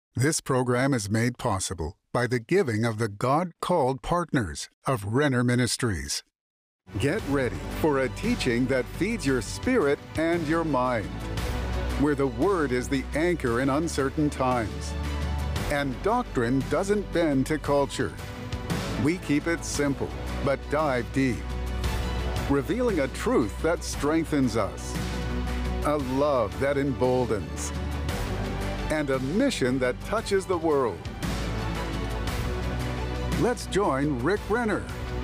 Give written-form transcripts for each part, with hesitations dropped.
This program is made possible by the giving of the God-called partners of Renner Ministries. Get ready for a teaching that feeds your spirit and your mind, where the Word is the anchor in uncertain times, and doctrine doesn't bend to culture. We keep it simple, but dive deep, revealing a truth that strengthens us, a love that emboldens, and a mission that touches the world. Let's join Rick Renner.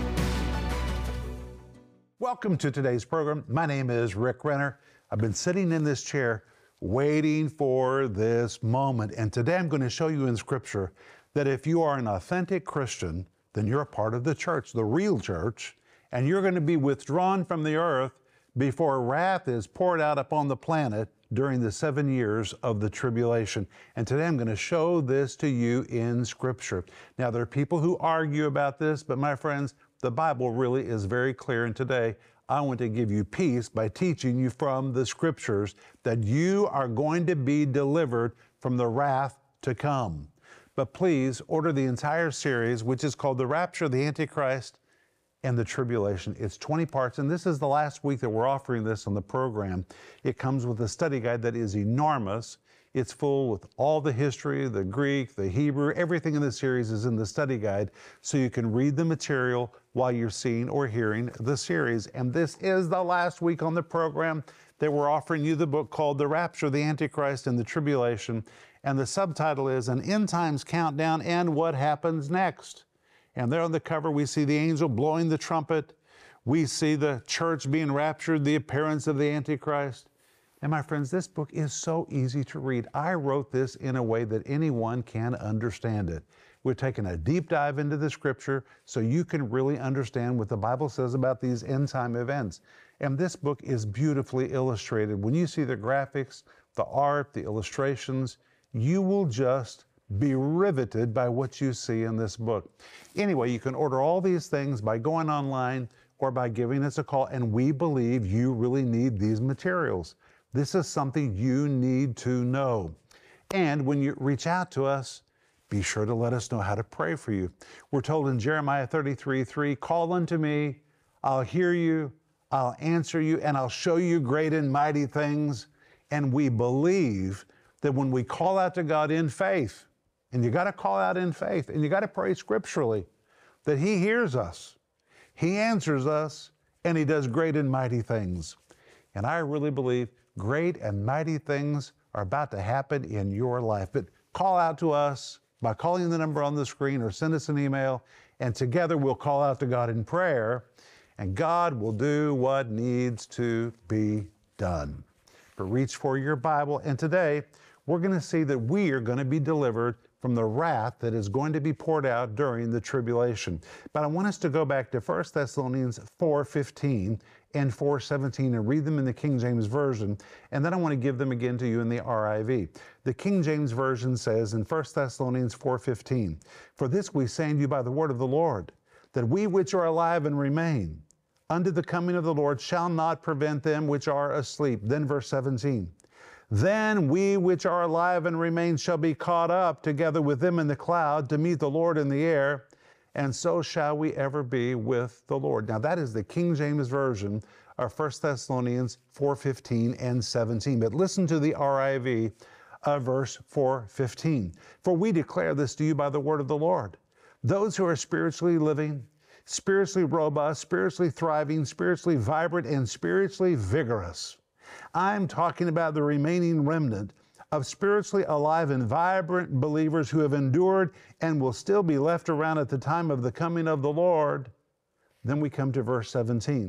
Welcome to today's program. My name is Rick Renner. I've been sitting in this chair waiting for this moment. And today I'm going to show you in Scripture that if you are an authentic Christian, then you're a part of the church, the real church, and you're going to be withdrawn from the earth before wrath is poured out upon the planet during the 7 years of the tribulation. And today I'm going to show this to you in Scripture. Now, there are people who argue about this, but my friends, the Bible really is very clear. And today I want to give you peace by teaching you from the Scriptures that you are going to be delivered from the wrath to come. But please order the entire series, which is called The Rapture, the Antichrist, and the Tribulation. It's 20 parts, and this is the last week that we're offering this on the program. It comes with a study guide that is enormous. It's full with all the history, the Greek, the Hebrew, everything in the series is in the study guide, so you can read the material while you're seeing or hearing the series. And this is the last week on the program that we're offering you the book called The Rapture, the Antichrist, and the Tribulation. And the subtitle is An End Times Countdown and What Happens Next. And there on the cover, we see the angel blowing the trumpet. We see the church being raptured, the appearance of the Antichrist. And my friends, this book is so easy to read. I wrote this in a way that anyone can understand it. We're taking a deep dive into the Scripture so you can really understand what the Bible says about these end time events. And this book is beautifully illustrated. When you see the graphics, the art, the illustrations, you will just be riveted by what you see in this book. Anyway, you can order all these things by going online or by giving us a call, and we believe you really need these materials. This is something you need to know. And when you reach out to us, be sure to let us know how to pray for you. We're told in Jeremiah 33:3, call unto me, I'll hear you, I'll answer you, and I'll show you great and mighty things. And we believe that when we call out to God in faith, and you got to call out in faith, and you got to pray scripturally, that He hears us, He answers us, and He does great and mighty things. And I really believe great and mighty things are about to happen in your life. But call out to us by calling the number on the screen or send us an email, and together we'll call out to God in prayer, and God will do what needs to be done. But reach for your Bible, and today we're going to see that we are going to be delivered from the wrath that is going to be poured out during the tribulation. But I want us to go back to 1 Thessalonians 4:15 and 4:17 and read them in the King James Version, and then I want to give them again to you in the RIV. The King James Version says in 1 Thessalonians 4:15, for this we say unto you by the word of the Lord, that we which are alive and remain unto the coming of the Lord shall not prevent them which are asleep. Then verse 17, then we which are alive and remain shall be caught up together with them in the cloud to meet the Lord in the air, and so shall we ever be with the Lord. Now that is the King James Version of 1 Thessalonians 4:15 and 17. But listen to the RIV of verse 4:15. For we declare this to you by the word of the Lord. Those who are spiritually living, spiritually robust, spiritually thriving, spiritually vibrant, and spiritually vigorous. I'm talking about the remaining remnant of spiritually alive and vibrant believers who have endured and will still be left around at the time of the coming of the Lord. Then we come to verse 17.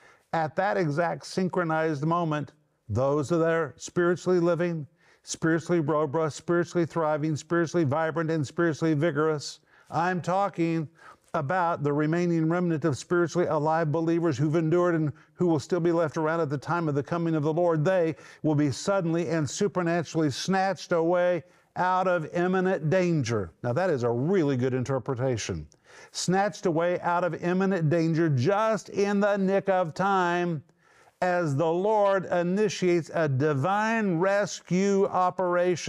At that exact synchronized moment, those that are spiritually living, spiritually robust, spiritually thriving, spiritually vibrant, and spiritually vigorous, I'm talking about the remaining remnant of spiritually alive believers who've endured and who will still be left around at the time of the coming of the Lord. They will be suddenly and supernaturally snatched away out of imminent danger. Now that is a really good interpretation. Snatched away out of imminent danger just in the nick of time as the Lord initiates a divine rescue operation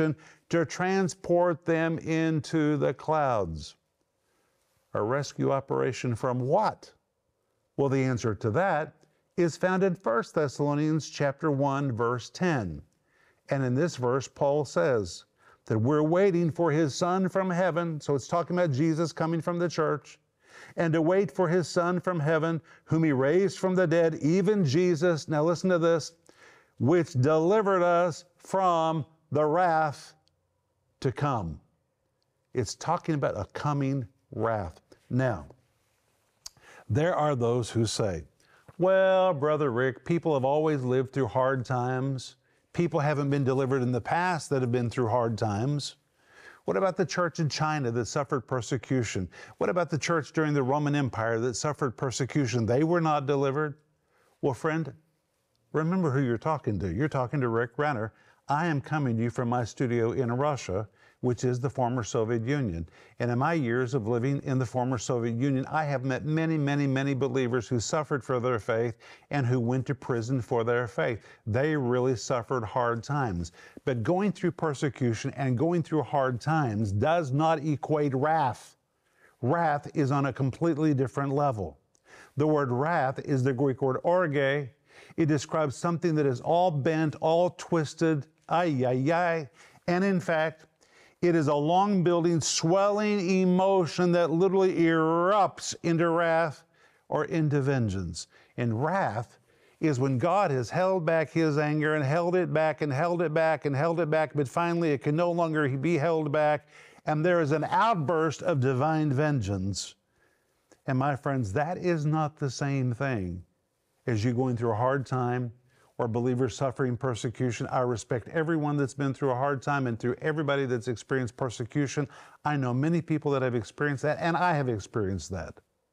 to transport them into the clouds. A rescue operation from what? Well, the answer to that is found in 1 Thessalonians chapter 1, verse 10. And in this verse, Paul says that we're waiting for his Son from heaven. So it's talking about Jesus coming from the church. And to wait for his Son from heaven, whom he raised from the dead, even Jesus, now listen to this, which delivered us from the wrath to come. It's talking about a coming wrath. Now, there are those who say, well, Brother Rick, people have always lived through hard times. People haven't been delivered in the past that have been through hard times. What about the church in China that suffered persecution? What about the church during the Roman Empire that suffered persecution? They were not delivered. Well, friend, remember who you're talking to. You're talking to Rick Renner. I am coming to you from my studio in Russia, which is the former Soviet Union. And in my years of living in the former Soviet Union, I have met many, many, many believers who suffered for their faith and who went to prison for their faith. They really suffered hard times. But going through persecution and going through hard times does not equate wrath. Wrath is on a completely different level. The word wrath is the Greek word orge. It describes something that is all bent, all twisted, and in fact, it is a long-building, swelling emotion that literally erupts into wrath or into vengeance. And wrath is when God has held back his anger and held it back and held it back and held it back, but finally it can no longer be held back, and there is an outburst of divine vengeance. And my friends, that is not the same thing as you going through a hard time or believers suffering persecution. I respect everyone that's been through a hard time and through everybody that's experienced persecution. I know many people that have experienced that, and I have experienced that.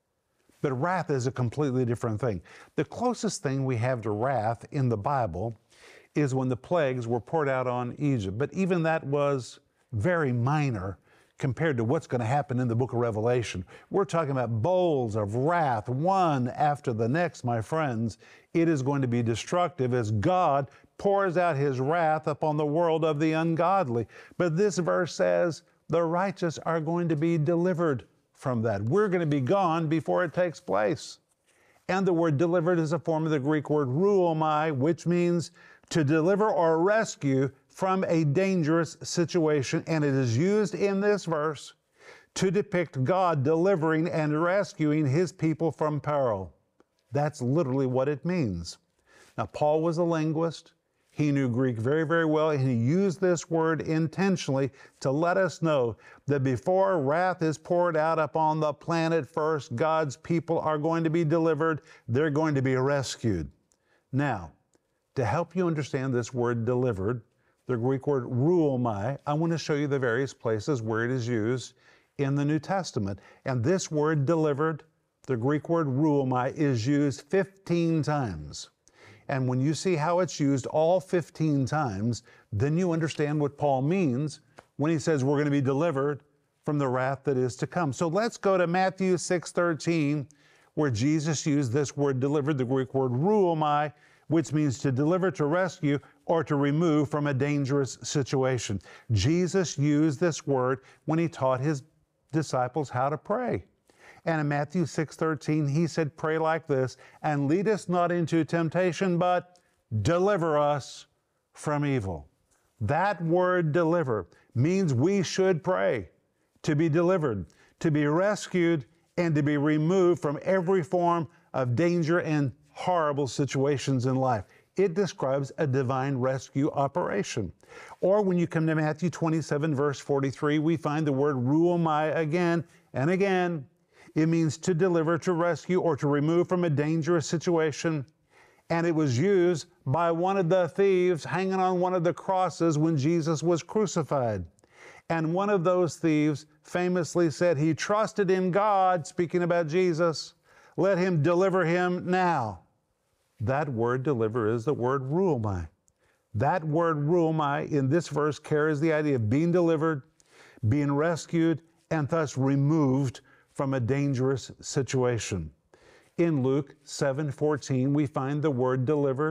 But wrath is a completely different thing. The closest thing we have to wrath in the Bible is when the plagues were poured out on Egypt. But even that was very minor compared to what's going to happen in the book of Revelation. We're talking about bowls of wrath, one after the next, my friends. It is going to be destructive as God pours out his wrath upon the world of the ungodly. But this verse says the righteous are going to be delivered from that. We're going to be gone before it takes place. And the word delivered is a form of the Greek word ruomai, which means to deliver or rescue from a dangerous situation. And it is used in this verse to depict God delivering and rescuing his people from peril. That's literally what it means. Now, Paul was a linguist. He knew Greek very, very well, and he used this word intentionally to let us know that before wrath is poured out upon the planet first, God's people are going to be delivered. They're going to be rescued. Now, to help you understand this word delivered, the Greek word ruomai, I want to show you the various places where it is used in the New Testament. And this word delivered, the Greek word ruomai, is used 15 times. And when you see how it's used all 15 times, then you understand what Paul means when he says we're going to be delivered from the wrath that is to come. So let's go to Matthew 6:13, where Jesus used this word delivered, the Greek word ruomai, which means to deliver, to rescue, or to remove from a dangerous situation. Jesus used this word when he taught his disciples how to pray. And in Matthew 6:13, he said, pray like this, and lead us not into temptation, but deliver us from evil. That word deliver means we should pray to be delivered, to be rescued, and to be removed from every form of danger and horrible situations in life. It describes a divine rescue operation. Or when you come to Matthew 27, verse 43, we find the word ruomai again and again. It means to deliver, to rescue, or to remove from a dangerous situation. And it was used by one of the thieves hanging on one of the crosses when Jesus was crucified. And one of those thieves famously said he trusted in God, speaking about Jesus, let him deliver him now. That word deliver is the word ruomai. That word ruomai in this verse carries the idea of being delivered, being rescued, and thus removed from a dangerous situation. In Luke 7:14, we find the word delivered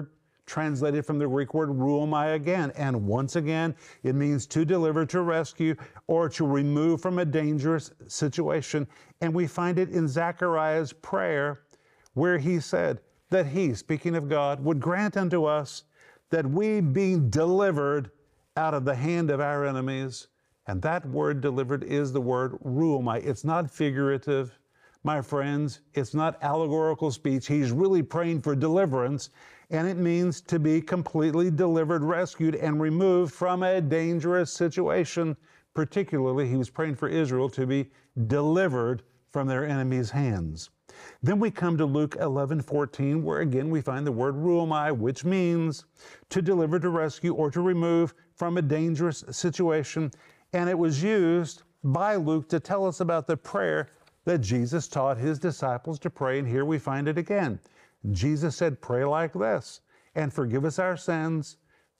translated from the Greek word ruomai again. And once again, it means to deliver, to rescue, or to remove from a dangerous situation. And we find it in Zechariah's prayer, where he said that he, speaking of God, would grant unto us that we, being delivered out of the hand of our enemies. And that word delivered is the word ruomai. It's not figurative, my friends. It's not allegorical speech. He's really praying for deliverance, and it means to be completely delivered, rescued, and removed from a dangerous situation. Particularly, he was praying for Israel to be delivered from their enemies' hands. Then we come to Luke 11:14, where again we find the word ruomai, which means to deliver, to rescue, or to remove from a dangerous situation. And it was used by Luke to tell us about the prayer that Jesus taught his disciples to pray. And here we find it again. Jesus said, pray like this, and forgive us our sins,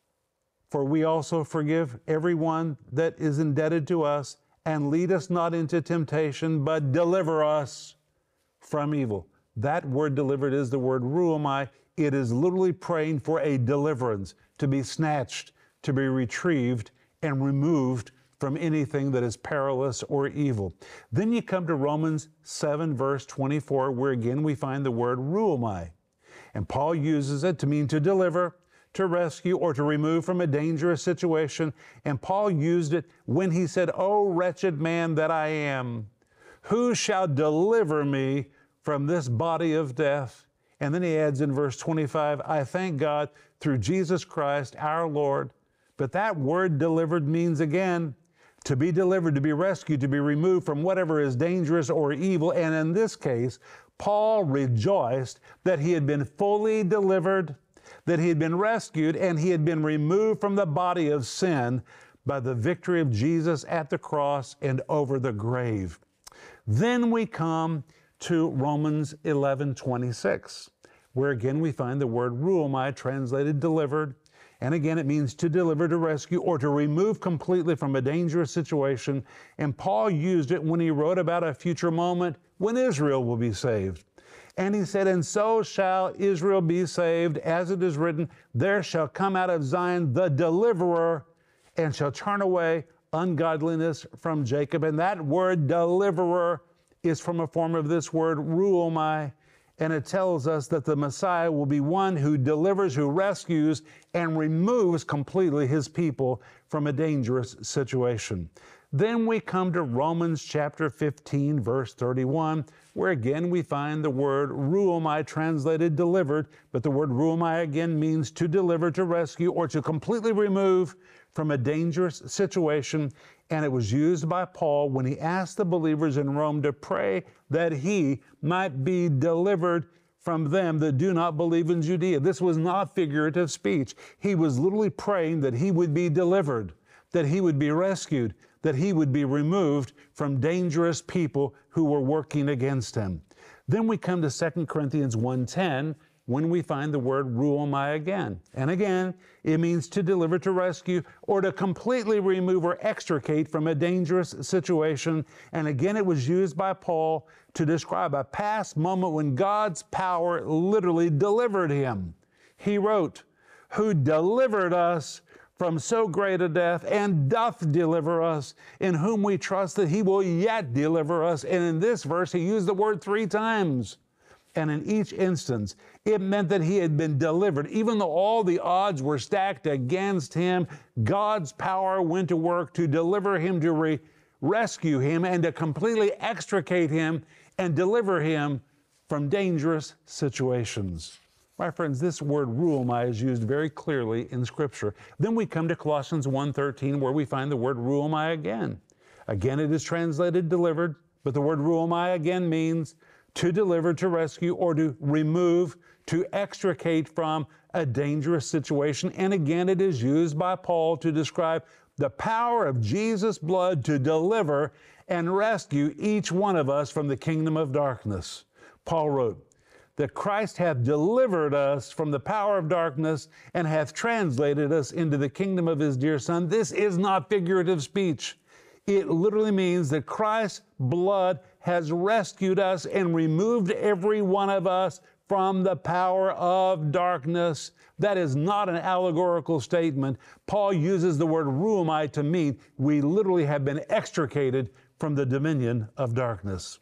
for we also forgive everyone that is indebted to us, and lead us not into temptation, but deliver us from evil. That word delivered is the word ruomai. It is literally praying for a deliverance, to be snatched, to be retrieved, and removed from anything that is perilous or evil. Then you come to Romans 7, verse 24, where again we find the word ruomai. And Paul uses it to mean to deliver, to rescue, or to remove from a dangerous situation. And Paul used it when he said, "O wretched man that I am, who shall deliver me from this body of death?" And then he adds in verse 25, "I thank God through Jesus Christ our Lord." But that word delivered means again, to be delivered, to be rescued, to be removed from whatever is dangerous or evil. And in this case, Paul rejoiced that he had been fully delivered, that he had been rescued, and he had been removed from the body of sin by the victory of Jesus at the cross and over the grave. Then we come to Romans 11:26, where again we find the word ruomai, translated delivered. And again, it means to deliver, to rescue, or to remove completely from a dangerous situation. And Paul used it when he wrote about a future moment when Israel will be saved. And he said, "And so shall Israel be saved, as it is written, there shall come out of Zion the deliverer, and shall turn away ungodliness from Jacob." And that word deliverer is from a form of this word ruomai. And it tells us that the Messiah will be one who delivers, who rescues, and removes completely his people from a dangerous situation. Then we come to Romans chapter 15, verse 31, where again we find the word ruomai, translated delivered, but the word ruomai again means to deliver, to rescue, or to completely remove from a dangerous situation. And it was used by Paul when he asked the believers in Rome to pray that he might be delivered from them that do not believe in Judea. This was not figurative speech. He was literally praying that he would be delivered, that he would be rescued, that he would be removed from dangerous people who were working against him. Then we come to 2 Corinthians 1:10, when we find the word ruomai again. And again, it means to deliver, to rescue, or to completely remove or extricate from a dangerous situation. And again, it was used by Paul to describe a past moment when God's power literally delivered him. He wrote, "Who delivered us from so great a death, and doth deliver us, in whom we trust that he will yet deliver us." And in this verse, he used the word 3 times. And in each instance, it meant that he had been delivered. Even though all the odds were stacked against him, God's power went to work to deliver him, to rescue him, and to completely extricate him and deliver him from dangerous situations. My friends, this word ruomai is used very clearly in Scripture. Then we come to Colossians 1:13, where we find the word ruomai again. Again, it is translated delivered, but the word ruomai again means to deliver, to rescue, or to remove, to extricate from a dangerous situation. And again, it is used by Paul to describe the power of Jesus' blood to deliver and rescue each one of us from the kingdom of darkness. Paul wrote, "That Christ hath delivered us from the power of darkness and hath translated us into the kingdom of his dear Son." This is not figurative speech. It literally means that Christ's blood has rescued us and removed every one of us from the power of darkness. That is not an allegorical statement. Paul uses the word ruomai to mean we literally have been extricated from the dominion of darkness.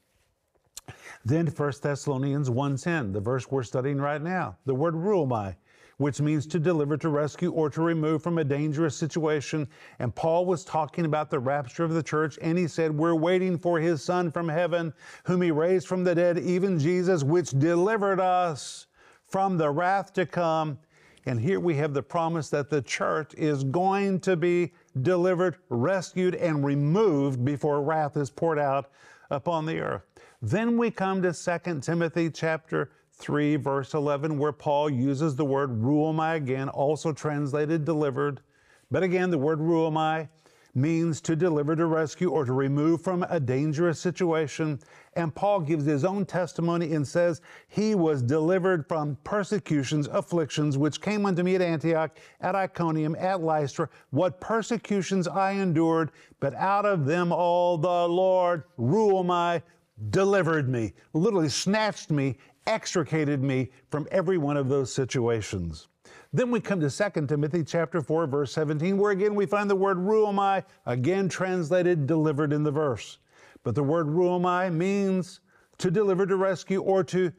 Then 1 Thessalonians 1:10, the verse we're studying right now, the word ruomai, which means to deliver, to rescue, or to remove from a dangerous situation. And Paul was talking about the rapture of the church, and he said, we're waiting for his Son from heaven, whom he raised from the dead, even Jesus, which delivered us from the wrath to come. And here we have the promise that the church is going to be delivered, rescued, and removed before wrath is poured out upon the earth. Then we come to 2 Timothy chapter 3, verse 11, where Paul uses the word ruomai again, also translated delivered. But again, the word ruomai means to deliver, to rescue, or to remove from a dangerous situation. And Paul gives his own testimony and says, he was delivered from persecutions, afflictions, which came unto me at Antioch, at Iconium, at Lystra. What persecutions I endured, but out of them all the Lord, ruomai, delivered me, literally snatched me, extricated me from every one of those situations. Then we come to 2 Timothy chapter 4, verse 17, where again we find the word ruomai, again translated delivered in the verse. But the word ruomai means to deliver, to rescue, or to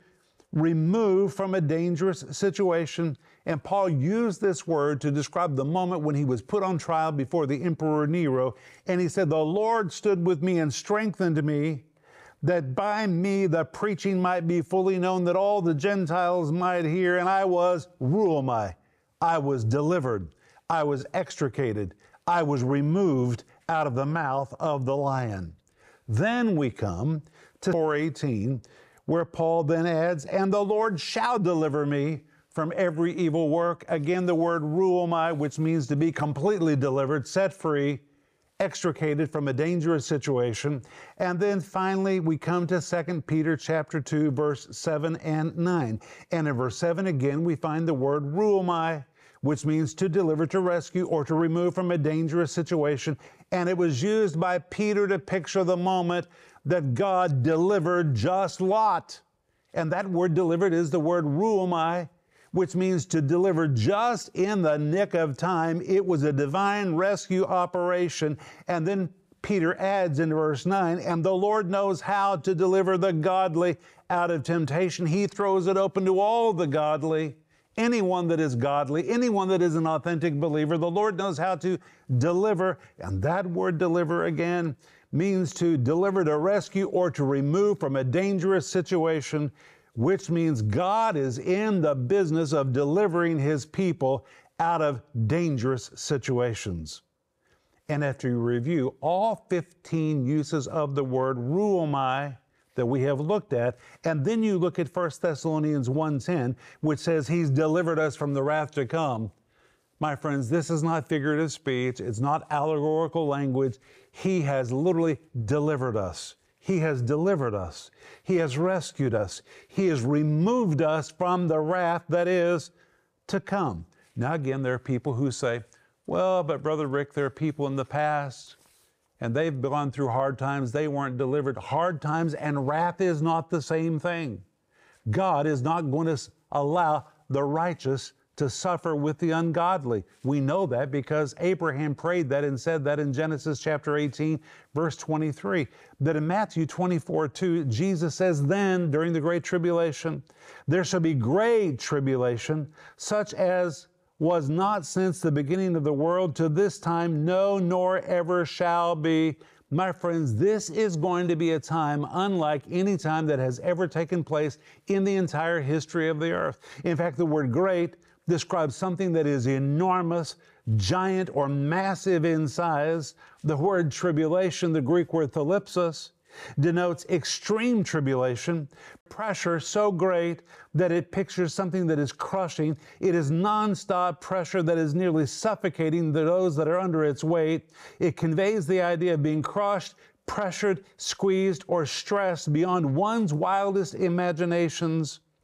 remove from a dangerous situation. And Paul used this word to describe the moment when he was put on trial before the Emperor Nero. And he said, the Lord stood with me and strengthened me, that by me the preaching might be fully known, that all the Gentiles might hear. And I was ruomai. I was delivered. I was extricated. I was removed out of the mouth of the lion. Then we come to 4:18, where Paul then adds, and the Lord shall deliver me from every evil work. Again, the word ruomai, which means to be completely delivered, set free, extricated from a dangerous situation. And then finally, we come to 2 Peter chapter 2, verse 7 and 9. And in verse 7 again, we find the word ruomai, which means to deliver, to rescue, or to remove from a dangerous situation. And it was used by Peter to picture the moment that God delivered just Lot. And that word delivered is the word ruomai, which means to deliver just in the nick of time. It was a divine rescue operation. And then Peter adds in verse 9, and the Lord knows how to deliver the godly out of temptation. He throws it open to all the godly. Anyone that is godly, anyone that is an authentic believer, the Lord knows how to deliver. And that word deliver again means to deliver, to rescue, or to remove from a dangerous situation, which means God is in the business of delivering his people out of dangerous situations. And after you review all 15 uses of the word ruomai that we have looked at, and then you look at 1 Thessalonians 1:10, which says he's delivered us from the wrath to come. My friends, this is not figurative speech. It's not allegorical language. He has literally delivered us. He has delivered us. He has rescued us. He has removed us from the wrath that is to come. Now again, there are people who say, well, but Brother Rick, there are people in the past and they've gone through hard times. They weren't delivered. Hard times and wrath is not the same thing. God is not going to allow the righteous to suffer with the ungodly. We know that because Abraham prayed that and said that in Genesis chapter 18, verse 23. But in Matthew 24:2, Jesus says, then during the great tribulation, there shall be great tribulation, such as was not since the beginning of the world to this time, no, nor ever shall be. My friends, this is going to be a time unlike any time that has ever taken place in the entire history of the earth. In fact, the word great describes something that is enormous, giant, or massive in size. The word tribulation, the Greek word thalipsis, denotes extreme tribulation, pressure so great that it pictures something that is crushing. It is nonstop pressure that is nearly suffocating those that are under its weight. It conveys the idea of being crushed, pressured, squeezed, or stressed beyond one's wildest imaginations.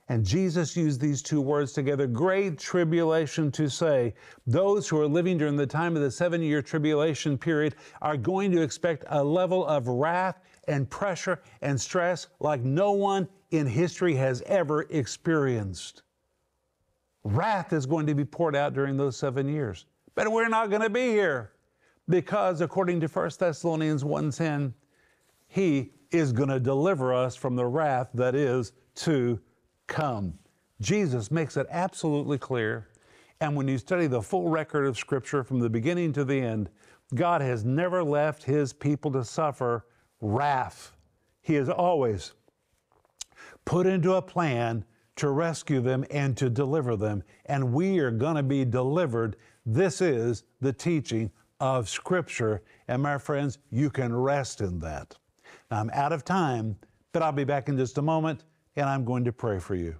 And Jesus used these two words together, great tribulation, to say those who are living during the time of the 7-year tribulation period are going to expect a level of wrath and pressure and stress like no one in history has ever experienced. Wrath is going to be poured out during those 7 years. But we're not going to be here because, according to 1 Thessalonians 1:10, He is going to deliver us from the wrath that is to come. Jesus makes it absolutely clear. And when you study the full record of Scripture from the beginning to the end, God has never left His people to suffer wrath. He has always put into a plan to rescue them and to deliver them. And we are going to be delivered. This is the teaching of Scripture. And my friends, you can rest in that. Now, I'm out of time, but I'll be back in just a moment, and I'm going to pray for you.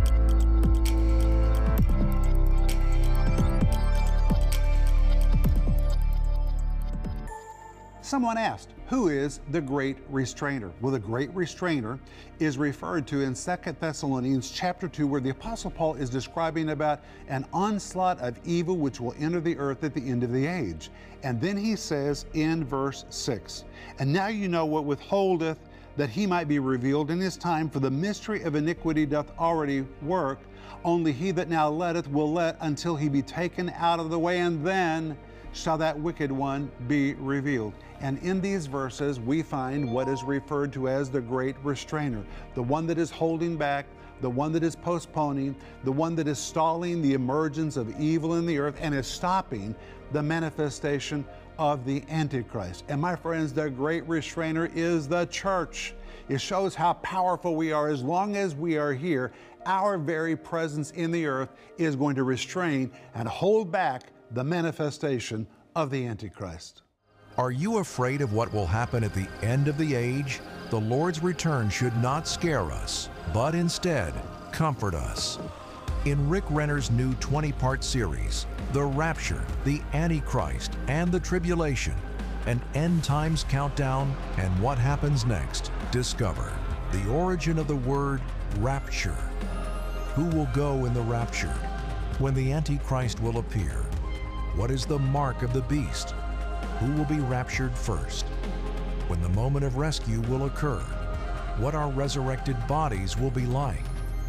Someone asked, who is the great restrainer? Well, the great restrainer is referred to in 2 Thessalonians chapter 2, where the Apostle Paul is describing about an onslaught of evil which will enter the earth at the end of the age. And then he says in verse 6, and now you know what withholdeth, that he might be revealed in his time, for the mystery of iniquity doth already work. Only he that now letteth will let until he be taken out of the way, and then shall that wicked one be revealed. And in these verses, we find what is referred to as the great restrainer, the one that is holding back, the one that is postponing, the one that is stalling the emergence of evil in the earth and is stopping the manifestation of the Antichrist. And my friends, the great restrainer is the church. It shows how powerful we are. As long as we are here, our very presence in the earth is going to restrain and hold back the manifestation of the Antichrist. Are you afraid of what will happen at the end of the age? The Lord's return should not scare us, but instead comfort us. In Rick Renner's new 20-part series, The Rapture, the Antichrist, and the Tribulation, an end times countdown and what happens next, discover the origin of the word rapture. Who will go in the rapture? When the Antichrist will appear? What is the mark of the beast? Who will be raptured first? When the moment of rescue will occur? What our resurrected bodies will be like?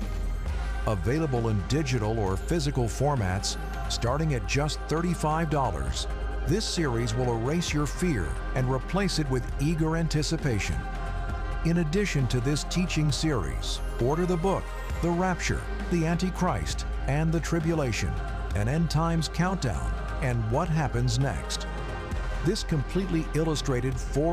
Available in digital or physical formats, starting at just $35, this series will erase your fear and replace it with eager anticipation. In addition to this teaching series, order the book, The Rapture, the Antichrist, and the Tribulation, an end times countdown, and what happens next. This completely illustrated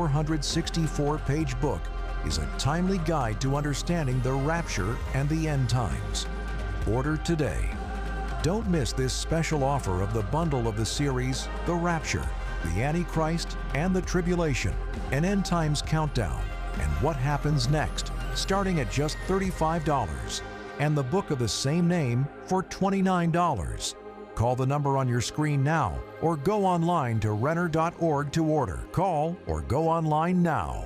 464-page book is a timely guide to understanding the rapture and the end times. Order today. Don't miss this special offer of the bundle of the series, The Rapture, the Antichrist, and the Tribulation, an end times countdown, and what happens next, starting at just $35, and the book of the same name for $29. Call the number on your screen now or go online to Renner.org to order. Call or go online now.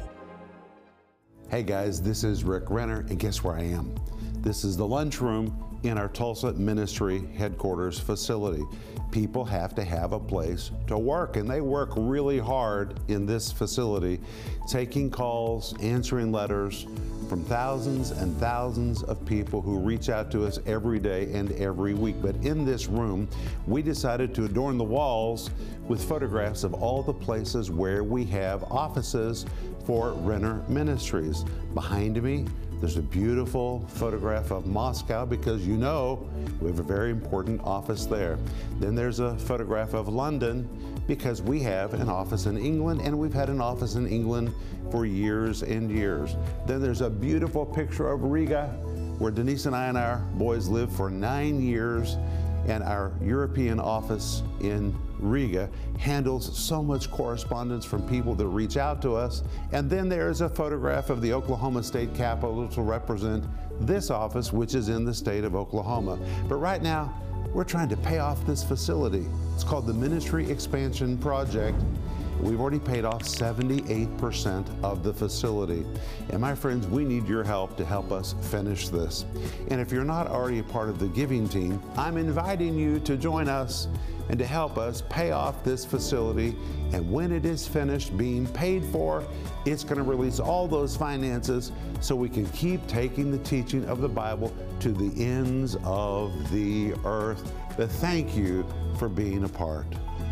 Hey guys, this is Rick Renner, and guess where I am? This is the lunchroom in our Tulsa Ministry headquarters facility. People have to have a place to work, and they work really hard in this facility, taking calls, answering letters from thousands and thousands of people who reach out to us every day and every week. But in this room, we decided to adorn the walls with photographs of all the places where we have offices for Renner Ministries. Behind me, there's a beautiful photograph of Moscow because you know we have a very important office there. Then there's a photograph of London because we have an office in England, and we've had an office in England for years and years. Then there's a beautiful picture of Riga, where Denise and I and our boys lived for 9 years, and our European office in Riga handles so much correspondence from people that reach out to us. And then there's a photograph of the Oklahoma State Capitol to represent this office, which is in the state of Oklahoma. But right now, we're trying to pay off this facility. It's called the Ministry Expansion Project. We've already paid off 78% of the facility. And my friends, we need your help to help us finish this. And if you're not already a part of the giving team, I'm inviting you to join us and to help us pay off this facility. And when it is finished being paid for, it's going to release all those finances so we can keep taking the teaching of the Bible to the ends of the earth. But thank you for being a part.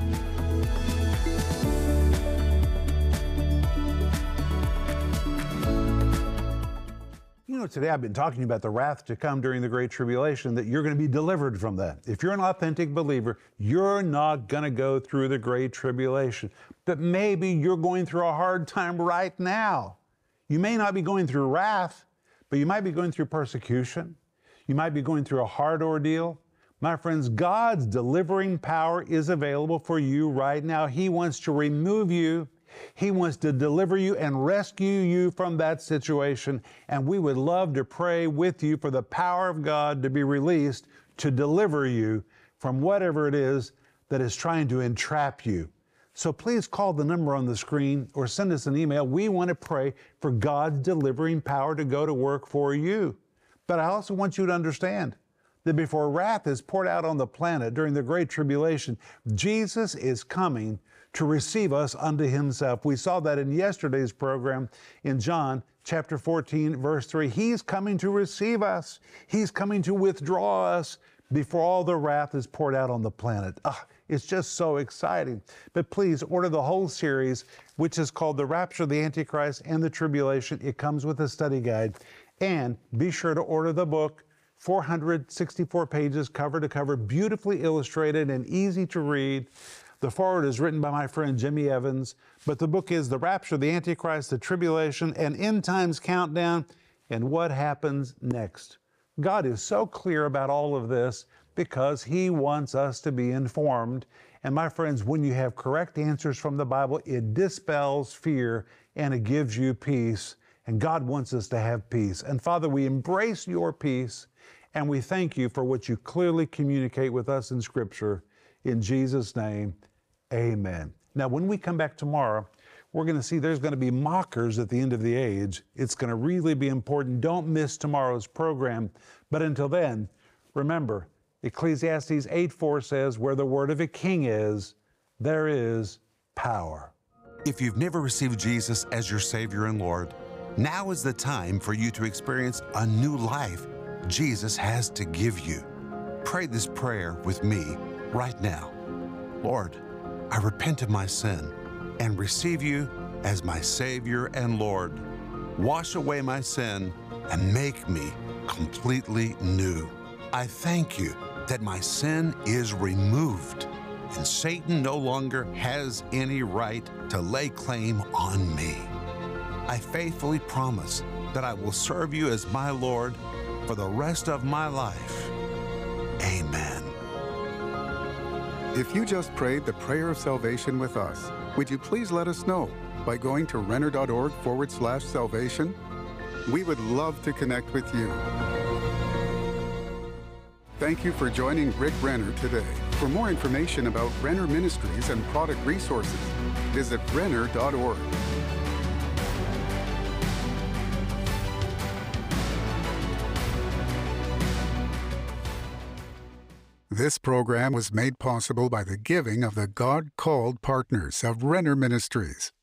You know, today I've been talking about the wrath to come during the Great Tribulation, that you're going to be delivered from that. If you're an authentic believer, you're not going to go through the Great Tribulation. But maybe you're going through a hard time right now. You may not be going through wrath, but you might be going through persecution. You might be going through a hard ordeal. My friends, God's delivering power is available for you right now. He wants to remove you. He wants to deliver you and rescue you from that situation. And we would love to pray with you for the power of God to be released to deliver you from whatever it is that is trying to entrap you. So please call the number on the screen or send us an email. We want to pray for God's delivering power to go to work for you. But I also want you to understand that before wrath is poured out on the planet during the Great Tribulation, Jesus is coming to receive us unto Himself. We saw that in yesterday's program in John chapter 14, verse 3. He's coming to receive us. He's coming to withdraw us before all the wrath is poured out on the planet. It's just so exciting. But please order the whole series, which is called The Rapture, the Antichrist, and the Tribulation. It comes with a study guide. And be sure to order the book, 464 pages, cover to cover, beautifully illustrated and easy to read. The foreword is written by my friend Jimmy Evans, but the book is The Rapture, the Antichrist, the Tribulation, and End Times Countdown, and what happens next. God is so clear about all of this because He wants us to be informed. And my friends, when you have correct answers from the Bible, it dispels fear and it gives you peace. And God wants us to have peace. And Father, we embrace your peace and we thank you for what you clearly communicate with us in Scripture. In Jesus' name, amen. Now, when we come back tomorrow, we're going to see there's going to be mockers at the end of the age. It's going to really be important. Don't miss tomorrow's program. But until then, remember, Ecclesiastes 8:4 says, where the word of a king is, there is power. If you've never received Jesus as your Savior and Lord, now is the time for you to experience a new life Jesus has to give you. Pray this prayer with me right now. Lord, I repent of my sin and receive you as my Savior and Lord. Wash away my sin and make me completely new. I thank you that my sin is removed and Satan no longer has any right to lay claim on me. I faithfully promise that I will serve you as my Lord for the rest of my life. Amen. If you just prayed the prayer of salvation with us, would you please let us know by going to renner.org/salvation? We would love to connect with you. Thank you for joining Rick Renner today. For more information about Renner Ministries and product resources, visit renner.org. This program was made possible by the giving of the God-called partners of Renner Ministries.